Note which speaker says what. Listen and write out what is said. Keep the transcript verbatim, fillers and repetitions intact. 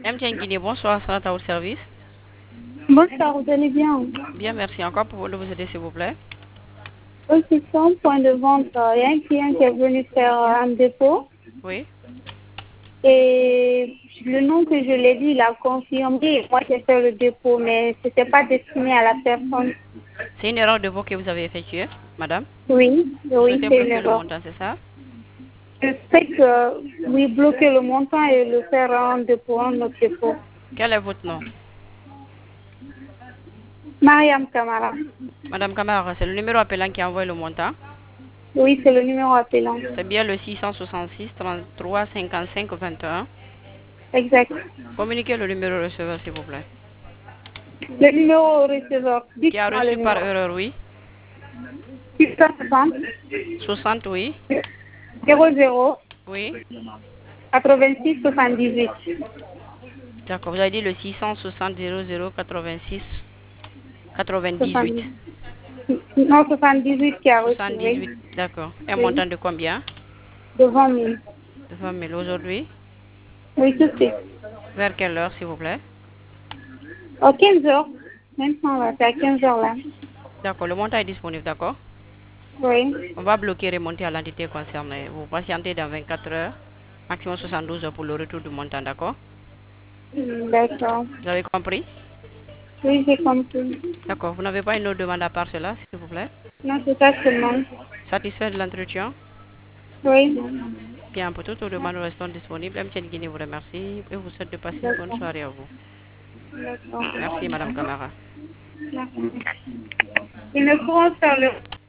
Speaker 1: M T N Guinée, bonsoir, ça à votre service.
Speaker 2: Bonsoir, vous allez bien?
Speaker 1: Bien, merci encore pour de vous aider, s'il vous plaît.
Speaker 2: Aussi, sur un point de vente, il y a un client qui est venu faire un dépôt
Speaker 1: Oui.
Speaker 2: et le nom que je l'ai dit, il a confirmé. Moi, j'ai fait le dépôt, mais ce n'était pas destiné à la personne.
Speaker 1: C'est une erreur de voix que vous avez effectuée, madame.
Speaker 2: Oui,
Speaker 1: Vous
Speaker 2: oui,
Speaker 1: souhaitez
Speaker 2: c'est une
Speaker 1: bloquer le
Speaker 2: erreur.
Speaker 1: montant, c'est ça?
Speaker 2: Je sais que, oui, bloquer le montant et le faire en dépôt, en notre dépôt.
Speaker 1: Quel est votre nom?
Speaker 2: Mariam Kamara.
Speaker 1: Madame Camara, c'est le numéro appelant qui envoie le montant.
Speaker 2: Oui, c'est le numéro appelant.
Speaker 1: C'est bien le six cent soixante-six trente-trois cinquante-cinq vingt et un.
Speaker 2: Exact.
Speaker 1: Communiquez le numéro receveur, s'il vous plaît.
Speaker 2: Le numéro au receveur,
Speaker 1: Qui a
Speaker 2: dites-moi le
Speaker 1: reçu par
Speaker 2: numéro.
Speaker 1: erreur, oui.
Speaker 2: six cent soixante,
Speaker 1: soixante, oui.
Speaker 2: zéro zéro,
Speaker 1: Oui.
Speaker 2: quatre-vingt-six soixante-dix-huit.
Speaker 1: D'accord, vous avez dit le six cent soixante zéro zéro quatre-vingt-six quatre-vingt-dix-huit.
Speaker 2: soixante, non, soixante-dix-huit qui a reçu,
Speaker 1: soixante-dix-huit,
Speaker 2: oui.
Speaker 1: d'accord. Un
Speaker 2: Oui,
Speaker 1: montant de combien?
Speaker 2: de vingt mille.
Speaker 1: De vingt mille aujourd'hui.
Speaker 2: Oui, tout de suite.
Speaker 1: Vers quelle heure, s'il vous plaît?
Speaker 2: À quinze heures. Maintenant, là, c'est à quinze heures là.
Speaker 1: D'accord, le montant est disponible, d'accord?
Speaker 2: Oui.
Speaker 1: On va bloquer et remonter à l'entité concernée. Vous patientez dans vingt-quatre heures, maximum soixante-douze heures pour le retour du montant, d'accord?
Speaker 2: Hmm, d'accord.
Speaker 1: Vous avez compris?
Speaker 2: Oui, j'ai compris.
Speaker 1: D'accord, vous n'avez pas une autre demande à part cela, s'il vous plaît?
Speaker 2: Non, c'est ça seulement.
Speaker 1: Satisfait de l'entretien?
Speaker 2: Oui.
Speaker 1: Bien, pour toutes vos demandes, nous restons disponibles. M T N Guinée vous remercie et vous souhaite de passer une bonne
Speaker 2: D'accord.
Speaker 1: soirée à vous.
Speaker 2: D'accord.
Speaker 1: Merci, Madame Camara.
Speaker 2: Merci. Ils ne pourront faire le